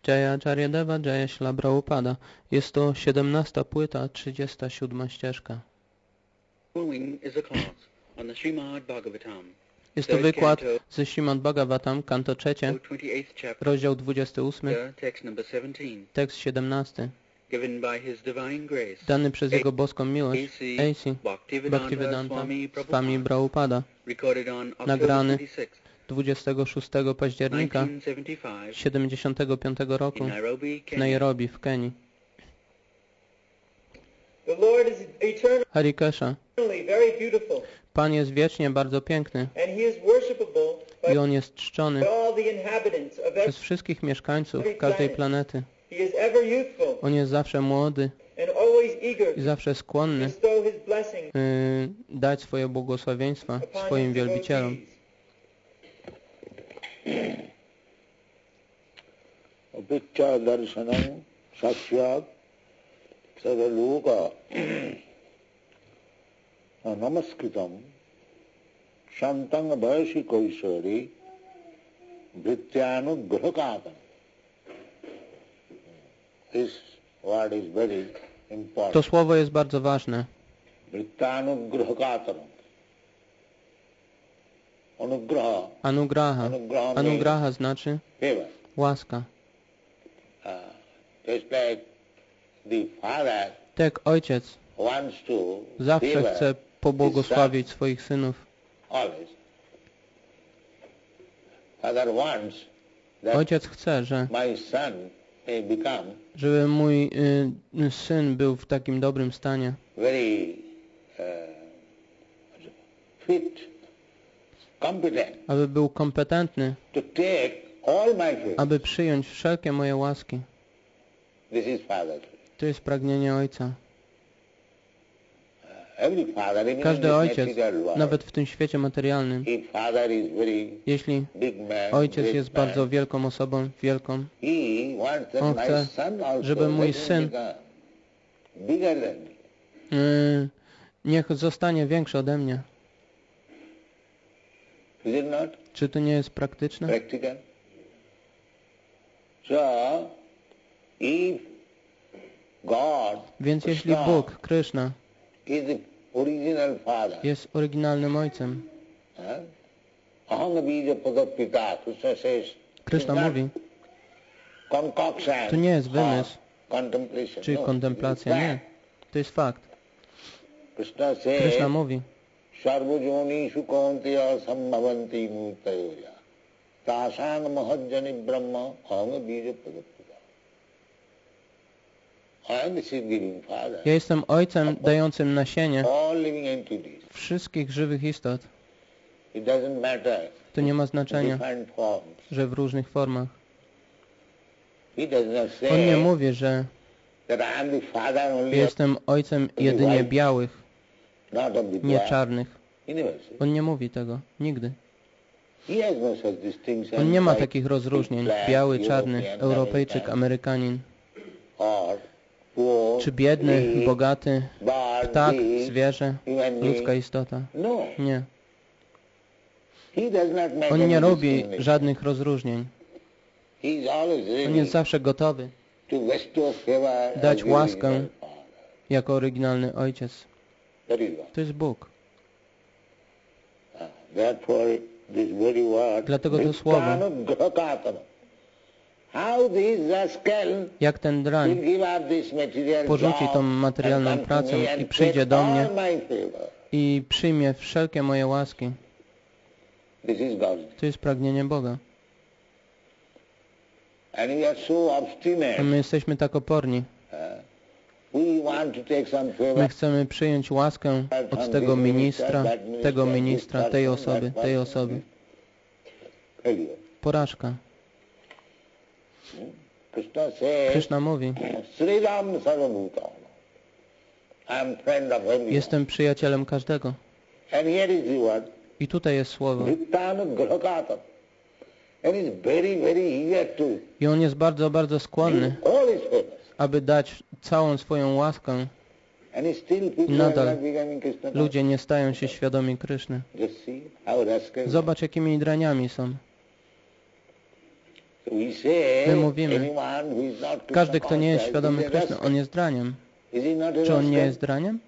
Jaya Charyadeva, Jaya Śrīla Prabhupada. Jest to 17. płyta, 37. ścieżka. Jest to wykład ze Śrimad Bhagavatam, kanto 3, rozdział 28, tekst 17. Dany przez Jego boską miłość, A.C. Bhaktivedanta Swami Prabhupada, nagrany 26 października 1975 roku w Nairobi w Kenii. Hari Krishna. Pan jest wiecznie bardzo piękny i On jest czczony przez wszystkich mieszkańców każdej planety. On jest zawsze młody i zawsze skłonny dać swoje błogosławieństwa swoim wielbicielom. Upicca darshanam sakshat sadaloka namaskritam shantang bhayashi koishwari vrityanu grahakatam. This word is very important. To słowo jest bardzo ważne. Vrityanu grahakatam. Anugraha. Anugraha. Anugraha znaczy łaska. Tak jak ojciec zawsze chce pobłogosławić swoich synów. Ojciec chce, żeby mój syn był w takim dobrym stanie. Aby był kompetentny, aby przyjąć wszelkie moje łaski. To jest pragnienie Ojca. Każdy ojciec, nawet w tym świecie materialnym, jeśli ojciec jest bardzo wielką osobą, on chce, żeby mój syn niech zostanie większy ode mnie. Czy to nie jest praktyczne? Więc jeśli Bóg, Krishna, jest oryginalnym Ojcem, Krishna mówi, to nie jest wymysł, czy kontemplacja, nie. To jest fakt. Krishna mówi, Sarvajonishu kaunteya sambhavanti murtayoya tasang mahajjani brahma ahanga bija padapuja. I am the seed-giving father. Ja jestem Ojcem dającym nasienie wszystkich żywych istot. To nie ma znaczenia, że w różnych formach. On nie mówi, że jestem Ojcem jedynie białych, nie czarnych. On nie mówi tego. Nigdy. On nie ma takich rozróżnień. Biały, czarny, Europejczyk, Amerykanin. Czy biedny, bogaty, ptak, zwierzę, ludzka istota. Nie. On nie robi żadnych rozróżnień. On jest zawsze gotowy dać łaskę jako oryginalny Ojciec. To jest Bóg. Dlatego to słowo, jak ten drań porzuci tą materialną pracę i przyjdzie do mnie i przyjmie wszelkie moje łaski. To jest pragnienie Boga. A my jesteśmy tak oporni. My chcemy przyjąć łaskę od tego ministra, tej osoby. Porażka. Krishna mówi, jestem przyjacielem każdego. I tutaj jest słowo. I on jest bardzo, bardzo skłonny, aby dać całą swoją łaskę. I nadal ludzie nie stają się świadomi Kryszny. Zobacz, jakimi draniami są. My mówimy, każdy, kto nie jest świadomy Kryszny, on jest draniem. Czy on nie jest draniem?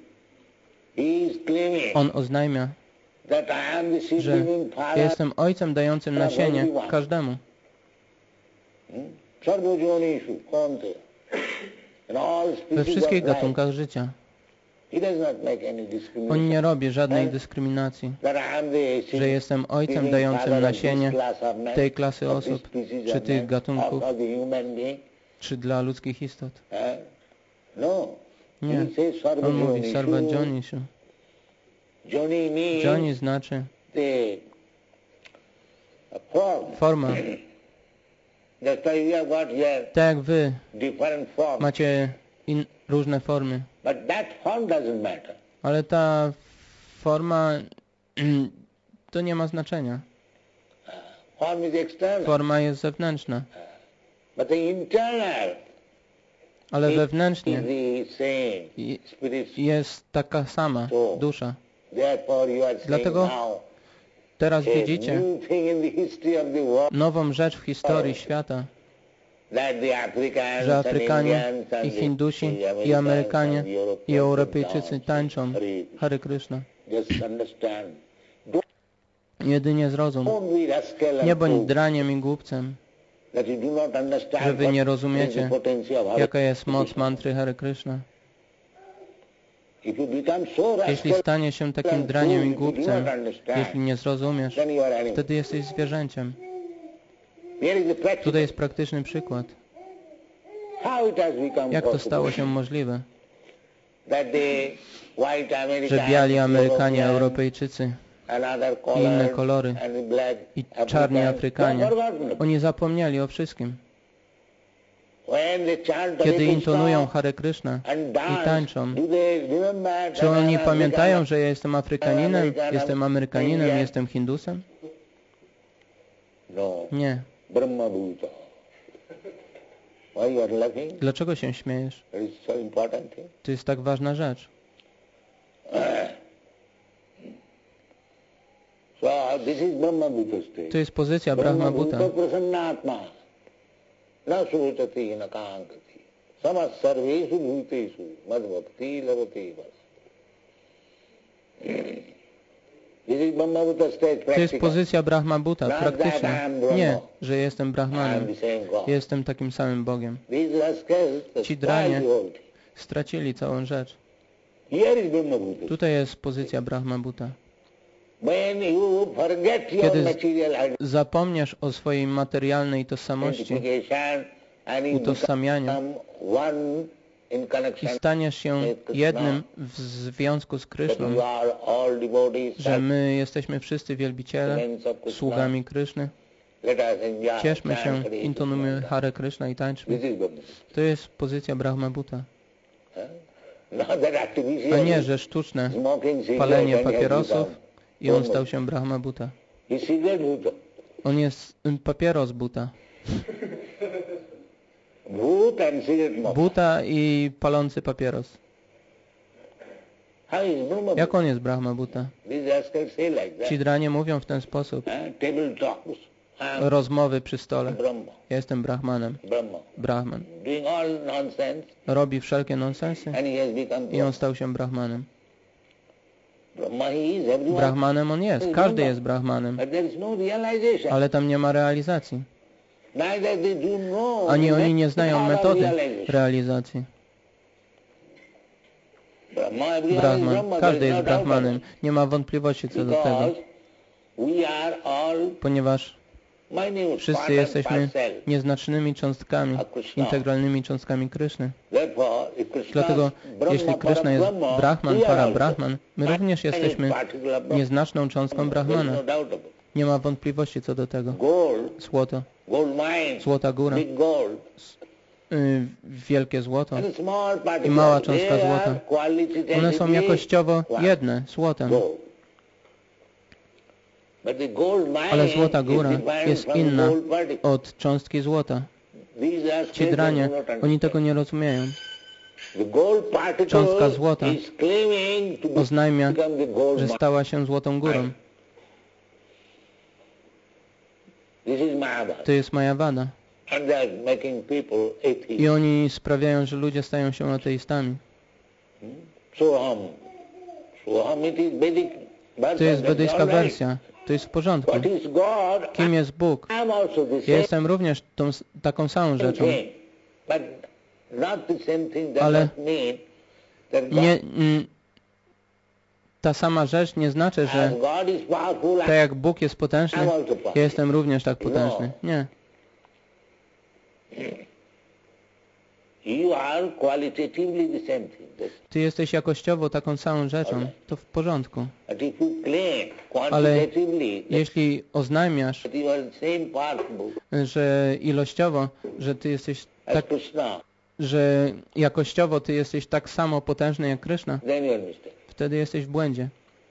On oznajmia, że ja jestem ojcem dającym nasienie każdemu. We wszystkich gatunkach życia. On nie robi żadnej dyskryminacji, że jestem ojcem dającym nasienie tej klasy osób, czy tych gatunków, czy dla ludzkich istot. Nie. On mówi Sarva Jonishu. Joni znaczy forma. Tak jak wy macie różne formy. Ale ta forma to nie ma znaczenia. Forma jest zewnętrzna. Ale wewnętrznie jest taka sama dusza. Dlatego teraz widzicie nową rzecz w historii świata, że Afrykanie i Hindusi i Amerykanie i Europejczycy tańczą Hare Krishna. Jedynie zrozum. Nie bądź draniem i głupcem, że wy nie rozumiecie, jaka jest moc mantry Hare Krishna. Jeśli stanie się takim draniem i głupcem, jeśli nie zrozumiesz, wtedy jesteś zwierzęciem. Tutaj jest praktyczny przykład. Jak to stało się możliwe, że biali Amerykanie, Europejczycy i inne kolory i czarni Afrykanie, oni zapomnieli o wszystkim. Kiedy intonują Hare Krishna i tańczą, czy oni pamiętają, że ja jestem Afrykaninem, jestem Amerykaninem, jestem Hindusem? Nie. Dlaczego się śmiejesz? To jest tak ważna rzecz. To jest pozycja Brahma Bhuta. To jest pozycja Brahma Bhuta, praktyczna. Nie, że jestem Brahmanem. Jestem takim samym Bogiem. Ci dranie stracili całą rzecz. Tutaj jest pozycja Brahma Bhuta. Kiedy zapomniesz o swojej materialnej tożsamości, utożsamianiu i staniesz się jednym w związku z Kryszną, że my jesteśmy wszyscy wielbiciele, sługami Kryszny, cieszmy się, intonujmy Hare Krishna i tańczmy. To jest pozycja Brahma Bhuta. A nie, że sztuczne palenie papierosów i on stał się Brahma Bhuta. On jest papieros Bhuta. Bhuta i palący papieros. Jak on jest Brahma Bhuta? Ci dranie mówią w ten sposób. Rozmowy przy stole. Ja jestem Brahmanem. Brahman. Robi wszelkie nonsensy i on stał się Brahmanem. Brahmanem on jest. Każdy jest Brahmanem. Ale tam nie ma realizacji. Ani oni nie znają metody realizacji. Brahman. Każdy jest Brahmanem. Nie ma wątpliwości co do tego. Ponieważ wszyscy jesteśmy nieznacznymi cząstkami, integralnymi cząstkami Kryszny. Dlatego, jeśli Kryszna jest Brahman, para Brahman, my również jesteśmy nieznaczną cząstką Brahmana. Nie ma wątpliwości co do tego. Złoto, złota góra, wielkie złoto i mała cząstka złota. One są jakościowo jedne, złotem. Ale złota góra jest inna od cząstki złota. Ci dranie, oni tego nie rozumieją. Cząstka złota oznajmia, że stała się złotą górą. To jest Mayavada. I oni sprawiają, że ludzie stają się ateistami. To jest wedyjska wersja. To jest w porządku. Kim jest Bóg? Ja jestem również taką samą rzeczą. Ale ta sama rzecz nie znaczy, że tak jak Bóg jest potężny, ja jestem również tak potężny. Nie. Ty jesteś jakościowo taką samą rzeczą. To w porządku. Ale jeśli oznajmiasz, że ilościowo, że ty jesteś tak, że jakościowo ty jesteś tak samo potężny jak Kryszna, wtedy jesteś w błędzie.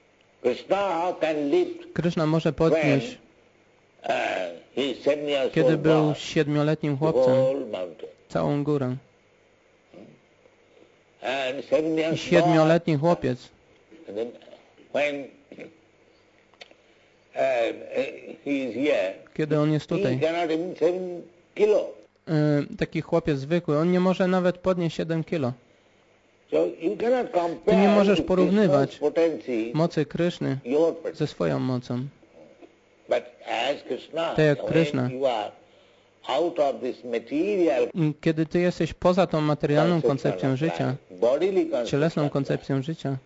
Kryszna może podnieść, kiedy był 7-letnim chłopcem, całą górę. I 7-letni chłopiec, kiedy on jest tutaj, taki chłopiec zwykły, on nie może nawet podnieść 7 kilo. Ty nie możesz porównywać mocy Kryszny ze swoją mocą. Tak jak Kryszna, kiedy ty jesteś poza tą materialną koncepcją życia, cielesną koncepcją życia,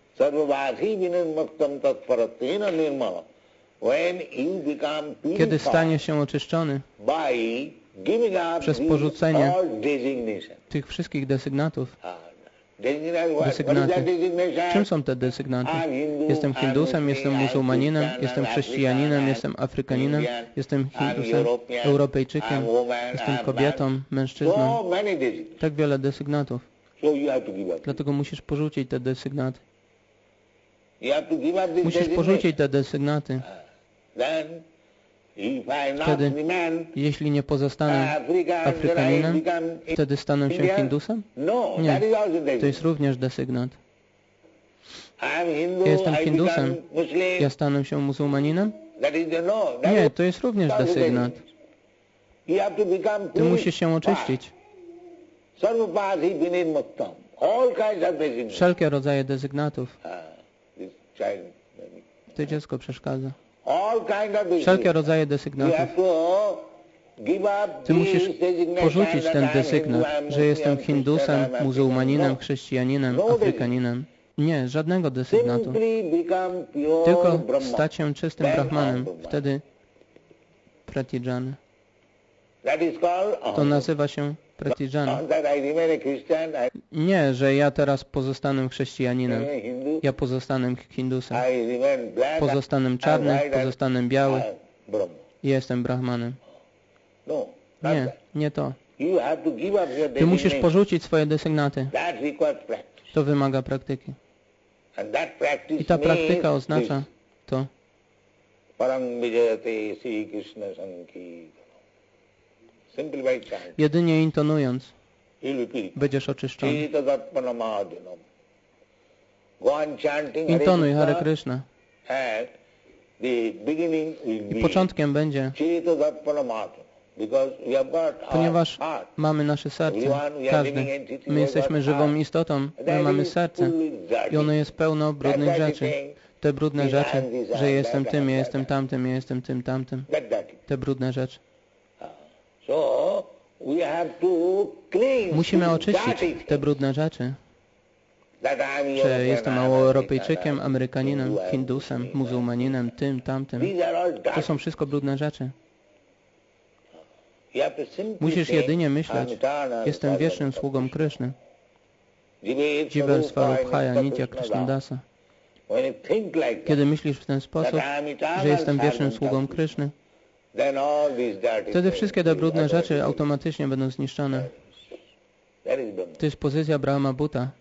kiedy stanie się oczyszczony przez porzucenie tych wszystkich desygnatów. Desygnaty. Czym są te desygnaty? Jestem Hindusem, jestem muzułmaninem, jestem chrześcijaninem, jestem Afrykaninem, jestem Hindusem, Europejczykiem, jestem kobietą, mężczyzną. Tak wiele desygnatów. Dlatego musisz porzucić te desygnaty. Musisz porzucić te desygnaty. Wtedy, jeśli nie pozostanę Afrykaninem, wtedy stanę się Hindusem? Nie, to jest również desygnat. Ja jestem Hindusem, ja stanę się muzułmaninem? Nie, to jest również desygnat. Ty musisz się oczyścić. Wszelkie rodzaje desygnatów. To dziecko przeszkadza. Wszelkie rodzaje desygnatów. Ty musisz porzucić ten desygnat, że jestem Hindusem, muzułmaninem, chrześcijaninem, Afrykaninem. Nie, żadnego desygnatu. Tylko stać się czystym Brahmanem. Wtedy pratijana. To nazywa się pratijana. Nie, że ja teraz pozostanę chrześcijaninem. Ja pozostanę Hindusem. Pozostanę czarny, pozostanę biały. Ja jestem Brahmanem. Nie, nie to. Ty musisz porzucić swoje desygnaty. To wymaga praktyki. I ta praktyka oznacza to. Jedynie intonując, będziesz oczyszczony. Intonuj Hare Krishna. I początkiem będzie, ponieważ mamy nasze serce, każdy. My jesteśmy żywą istotą, my mamy serce i ono jest pełno brudnych rzeczy. Te brudne rzeczy, że jestem tym, ja jestem tamtym, ja jestem tym, tamtym. Te brudne rzeczy. Musimy oczyścić te brudne rzeczy. Że jestem Europejczykiem, Amerykaninem, Hindusem, muzułmaninem, tym, tamtym. To są wszystko brudne rzeczy. Musisz jedynie myśleć, jestem wiecznym sługą Kryszny. Jiver Svarubhaya Nitya Krishnadasa. Kiedy myślisz w ten sposób, że jestem wiecznym sługą Kryszny, wtedy wszystkie te brudne rzeczy automatycznie będą zniszczone. To jest pozycja Brahma Bhuta.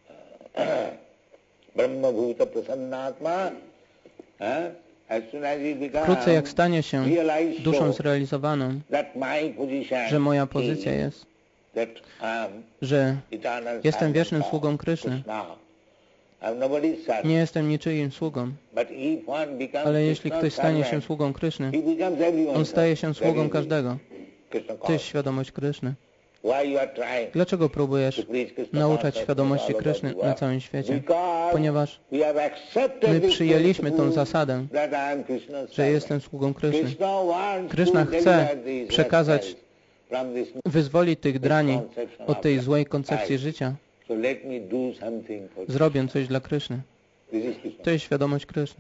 Wkrótce jak stanie się duszą zrealizowaną, że moja pozycja jest, że jestem wiecznym sługą Kryszny, Nie jestem niczyim sługą. Ale jeśli ktoś stanie się sługą Kryszny, on staje się sługą każdego. To jest świadomość Kryszny. Dlaczego próbujesz nauczać świadomości Kryszny na całym świecie? Ponieważ my przyjęliśmy tą zasadę, że jestem sługą Kryszny. Kryszna chce przekazać, wyzwolić tych drani od tej złej koncepcji życia. Zrobię coś dla Kryszny. To jest świadomość Kryszny.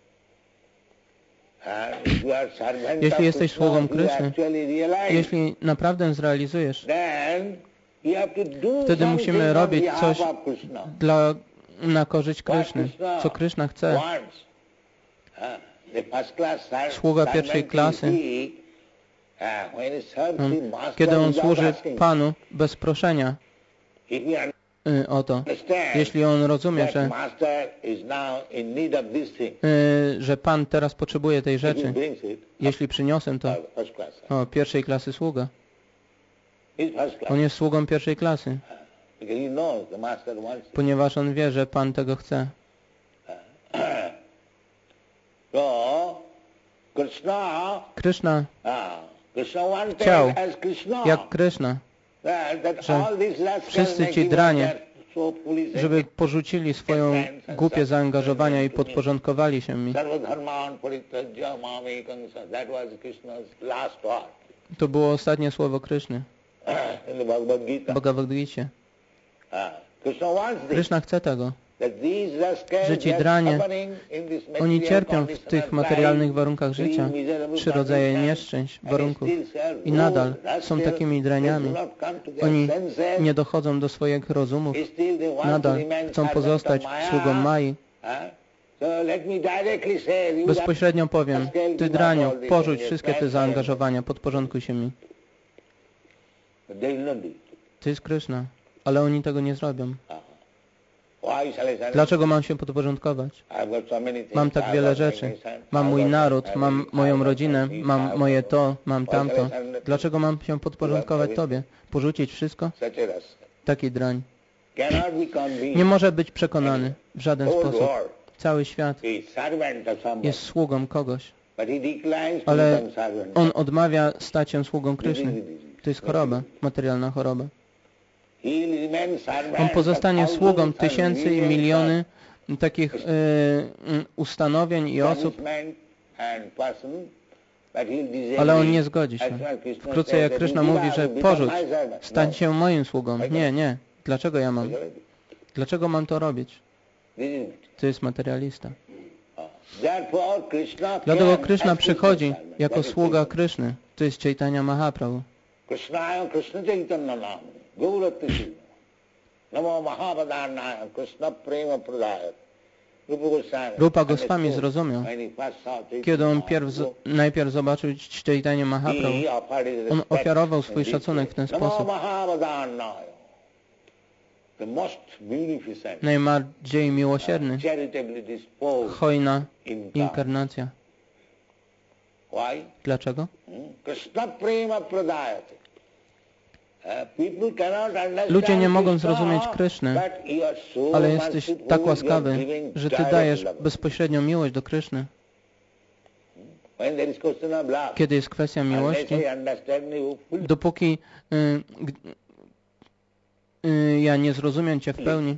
Jeśli jesteś sługą Kryszny, jeśli naprawdę zrealizujesz, wtedy musimy robić coś na korzyść Kryszny, co Kryszna chce. Sługa pierwszej klasy, kiedy on służy Panu bez proszenia o to, jeśli on rozumie, że Pan teraz potrzebuje tej rzeczy, jeśli przyniosę to, pierwszej klasy sługa. On jest sługą pierwszej klasy, ponieważ on wie, że Pan tego chce. Kryszna chciał, jak Kryszna, że wszyscy ci dranie, żeby porzucili swoją głupie zaangażowania i podporządkowali się mi. To było ostatnie słowo Kryszny w Bhagavad Gita. Kryszna chce tego, że ci dranie, oni cierpią w tych materialnych warunkach życia, 3 rodzaje nieszczęść, warunków i nadal są takimi draniami. Oni nie dochodzą do swoich rozumów, nadal chcą pozostać sługą Mai. Bezpośrednio powiem, ty draniu, porzuć wszystkie te zaangażowania, podporządkuj się mi. To jest Kryszna, ale oni tego nie zrobią. Dlaczego mam się podporządkować? Mam tak wiele rzeczy. Mam mój naród, mam moją rodzinę, mam moje to, mam tamto. Dlaczego mam się podporządkować Tobie? Porzucić wszystko? Taki drań. Nie może być przekonany w żaden sposób. Cały świat jest sługą kogoś, ale on odmawia stać się sługą Kryszny. To jest choroba, materialna choroba. On pozostanie sługą tysięcy i miliony takich ustanowień i osób, ale on nie zgodzi się. Wkrótce jak Kryszna mówi, że porzuć, stań się moim sługą. Nie, nie. Dlaczego ja mam? Dlaczego mam to robić? To jest materialista. Dlatego Kryszna przychodzi jako sługa Kryszny. To jest Chaitanya Mahaprabhu. Rupa Goswami zrozumiał, kiedy on najpierw zobaczył Chaitanya Mahaprabhu, on ofiarował swój szacunek w ten sposób. Najbardziej miłosierny, hojna inkarnacja. Dlaczego? Ludzie nie mogą zrozumieć Kryszny, ale jesteś tak łaskawy, że Ty dajesz bezpośrednią miłość do Kryszny. Kiedy jest kwestia miłości, dopóki ja nie zrozumiem Cię w pełni,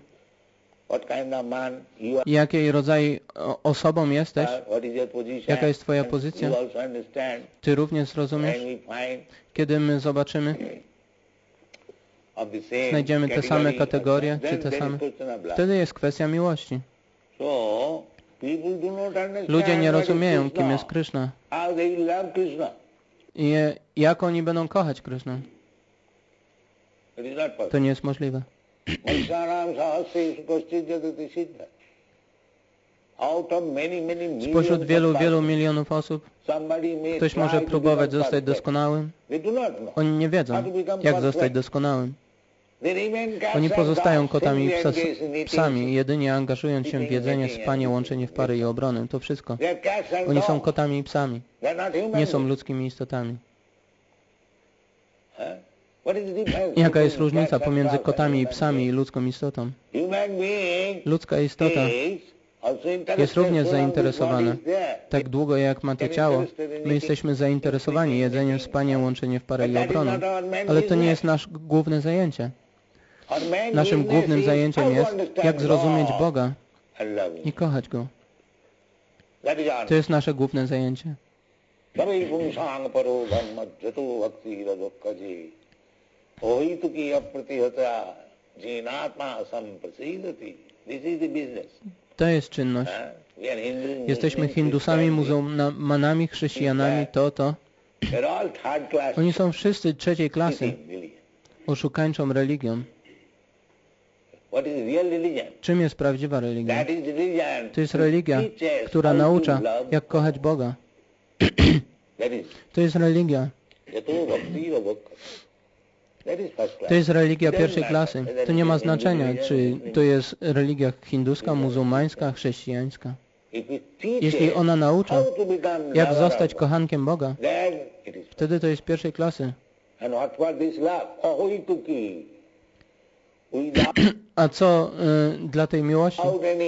jakiej rodzaju osobą jesteś, jaka jest Twoja pozycja, Ty również zrozumiesz, kiedy my zobaczymy, znajdziemy te same kategorie, czy te same. Wtedy jest kwestia miłości. Ludzie nie rozumieją, kim jest Kryszna. I jak oni będą kochać Krysznę. To nie jest możliwe. Spośród wielu milionów osób ktoś może próbować zostać doskonałym. Oni nie wiedzą, jak zostać doskonałym. Oni pozostają kotami i psami, jedynie angażując się w jedzenie, spanie, łączenie w pary i obronę. To wszystko. Oni są kotami i psami. Nie są ludzkimi istotami. Jaka jest różnica pomiędzy kotami i psami i ludzką istotą? Ludzka istota jest również zainteresowana. Tak długo jak ma to ciało, my jesteśmy zainteresowani jedzeniem, spaniem, łączeniem w parę i obroną. Ale to nie jest nasze główne zajęcie. Naszym głównym zajęciem jest, jak zrozumieć Boga i kochać Go. To jest nasze główne zajęcie. To jest czynność. Jesteśmy Hindusami, muzułmanami, chrześcijanami, to. Oni są wszyscy trzeciej klasy, oszukańczą religią. Czym jest prawdziwa religia? To jest religia, która naucza, jak kochać Boga. To jest religia. To jest religia pierwszej klasy. To nie ma znaczenia, czy to jest religia hinduska, muzułmańska, chrześcijańska. Jeśli ona naucza, jak zostać kochankiem Boga, wtedy to jest pierwszej klasy. A co dla tej miłości?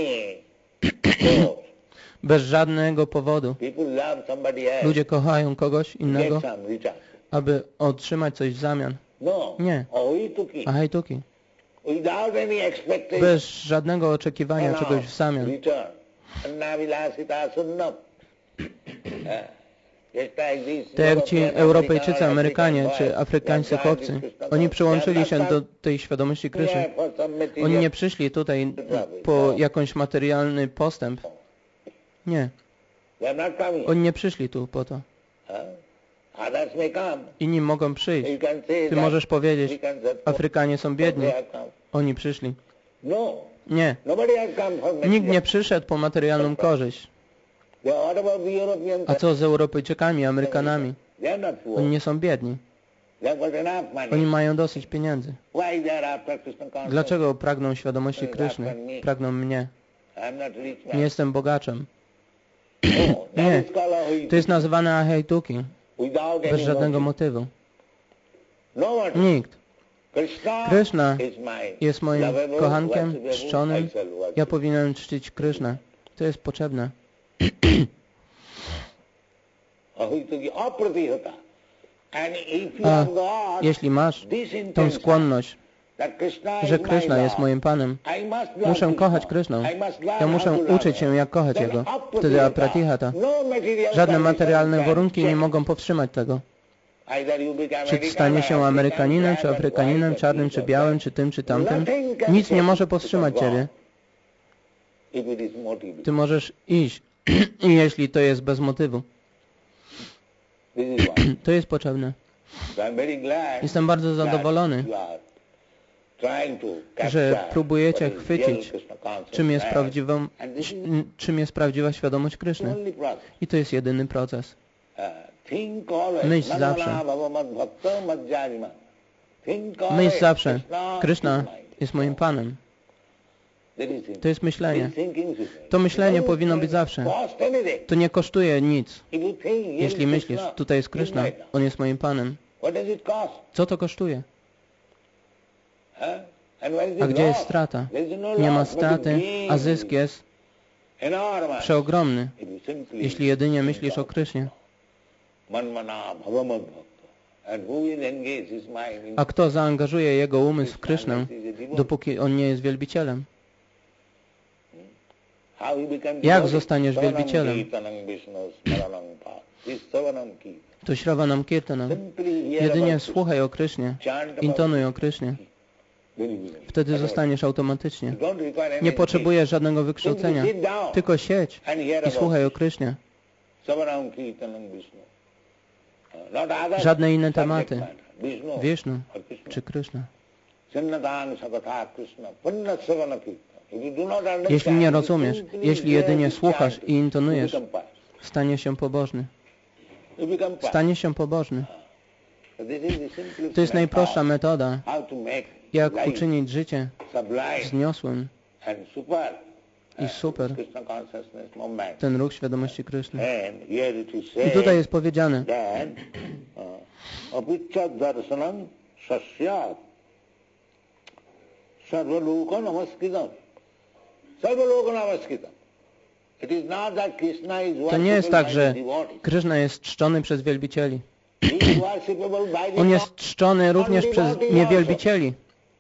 Bez żadnego powodu. Ludzie kochają kogoś innego, aby otrzymać coś w zamian. Nie. Ahajtuki. Bez żadnego oczekiwania czegoś w zamian. Tak jak ci Europejczycy, Amerykanie czy afrykańscy chłopcy, oni przyłączyli się do tej świadomości Kryszny. Oni nie przyszli tutaj po jakąś materialny postęp. Nie. Oni nie przyszli tu po to. Inni mogą przyjść. Ty możesz powiedzieć, Afrykanie są biedni. Oni przyszli. Nie. Nikt nie przyszedł po materialną korzyść. A co z Europejczykami, Amerykanami? Oni nie są biedni. Oni mają dosyć pieniędzy. Dlaczego pragną świadomości Kryszny? Pragną mnie. Nie jestem bogaczem. Nie. To jest nazywane ahajtuki. Bez żadnego motywu. Nikt. Kryszna jest moim kochankiem, czczonym. Ja powinienem czcić Krysznę. To jest potrzebne. A jeśli masz tą skłonność, że Kryszna jest moim Panem, muszę kochać Krysznę. Ja muszę uczyć się, jak kochać Jego. Wtedy apratihata. Żadne materialne warunki nie mogą powstrzymać tego. Czy stanie się Amerykaninem, czy Afrykaninem, czarnym, czy białym, czy tym, czy tamtym. Nic nie może powstrzymać Ciebie. Ty możesz iść, jeśli to jest bez motywu. To jest potrzebne. Jestem bardzo zadowolony, że próbujecie chwycić, czym jest prawdziwa świadomość Kryszny. I to jest jedyny proces. Myśl zawsze. Myśl zawsze. Kryszna jest moim Panem. To jest myślenie. To myślenie powinno być zawsze. To nie kosztuje nic. Jeśli myślisz, tutaj jest Kryszna, On jest moim Panem. Co to kosztuje? A gdzie jest strata? Nie ma straty, a zysk jest przeogromny, jeśli jedynie myślisz o Krysznie. A kto zaangażuje jego umysł w Krysznę, dopóki on nie jest wielbicielem? Jak zostaniesz wielbicielem? To Śravanam Kirtanam. Jedynie słuchaj o Krysznie, intonuj o Krysznie. Wtedy zostaniesz automatycznie. Nie potrzebujesz żadnego wykształcenia. Tylko siedź i słuchaj o Krysznie. Żadne inne tematy. Wisznu czy Kryszna. Jeśli nie rozumiesz, jeśli jedynie słuchasz i intonujesz, staniesz się pobożny. Staniesz się pobożny. To jest najprostsza metoda, jak uczynić życie wzniosłym i super, ten ruch świadomości Kryszny. I tutaj jest powiedziane, Sasyat Sarvaloka Namaskritam. Sarvaloka Namaskritam. It is not that Krishna is To nie jest tak, worshipped że by the devotees. Krishna jest czczony przez wielbicieli. He is worshipable by the On jest czczony również przez niewielbicieli.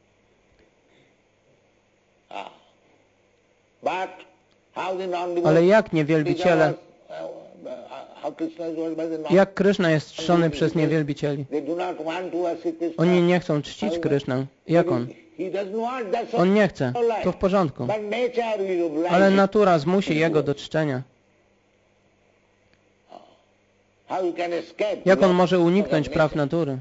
But how the non-devotees Ale jak niewielbiciele, how Krishna is worshipped by the non-devotees? jak Krishna jest czczony przez niewielbicieli? They do not want to worship Krishna. Oni nie chcą czcić Krysznę. Jak on? He doesn't want, that's On nie chce. To w porządku. But nature will oblige Ale him. natura zmusi jego do czczenia. How you can escape? Jak on może uniknąć praw natury?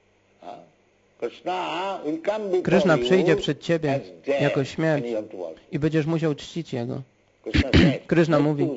Krishna will come before Kryszna you przyjdzie przed ciebie as death, jako and śmierć you have to worship. i będziesz musiał czcić Jego. Krishna says, Kryszna mówi,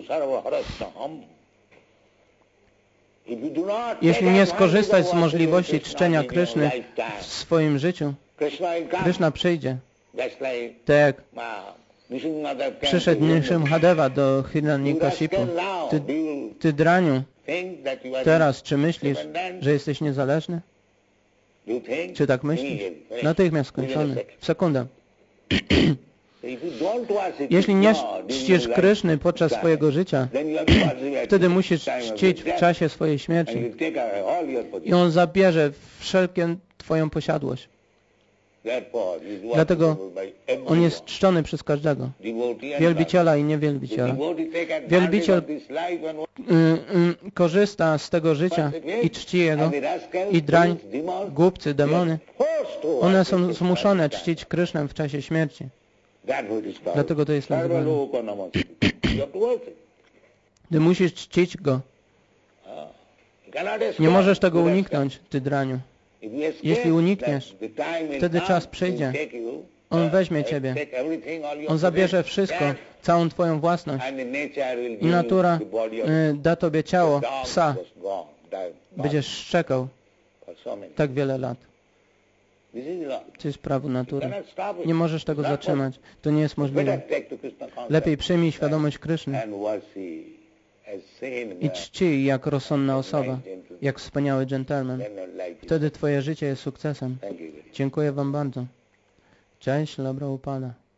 if you do not jeśli take nie advantage skorzystasz of z możliwości worshiping czczenia Krishna in Kryszny your lifetime, w swoim życiu, Krishna will come. Kryszna przyjdzie. Just like Tak jak Nishingadev came przyszedł to Nrsimhadeva do Hiranyakashipu. Ty draniu, think that you are teraz czy myślisz, że jesteś niezależny? you think Czy tak myślisz? Natychmiast skończony. W sekundę. if you don't worship Jeśli nie Krishna during czcisz your Kryszny life, podczas swojego życia, then you have to worship at wtedy the musisz time of czcić his w death, czasie swojej and śmierci. he will take away all your I possessions. On zabierze wszelką Twoją posiadłość. Therefore, he is Dlatego worshipable by everyone. On jest czczony przez każdego. Devotee and Wielbiciela i the niewielbiciela. devotee take advantage Wielbiciel of this life and korzysta z tego życia i czci Jego. I drań, głupcy, demony, one są zmuszone czcić Krysznę w czasie śmierci. Dlatego to jest nazywane. Ty musisz czcić Go. Nie możesz tego uniknąć, Ty draniu. Jeśli unikniesz, wtedy czas przyjdzie. On weźmie Ciebie. On zabierze wszystko, całą Twoją własność. I natura da Tobie ciało psa. Będziesz szczekał tak wiele lat. To jest prawo natury. Nie możesz tego zatrzymać. To nie jest możliwe. Lepiej przyjmij świadomość Kryszny i czci jak rozsądna osoba, jak wspaniały dżentelmen. Wtedy Twoje życie jest sukcesem. Dziękuję Wam bardzo. Cześć, Śrila Prabhupada.